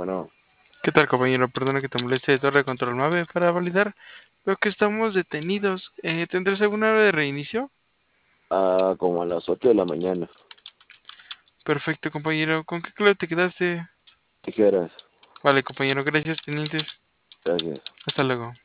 Bueno, ¿Qué tal, compañero? Perdona que te moleste de Torre de Control Mave para validar. Veo que estamos detenidos. ¿Tendrás alguna hora de reinicio? como a las 8 de la mañana. Perfecto, compañero. ¿Con qué clave te quedaste? Tijeras, Vale, compañero. Gracias, tenientes. gracias. Hasta luego.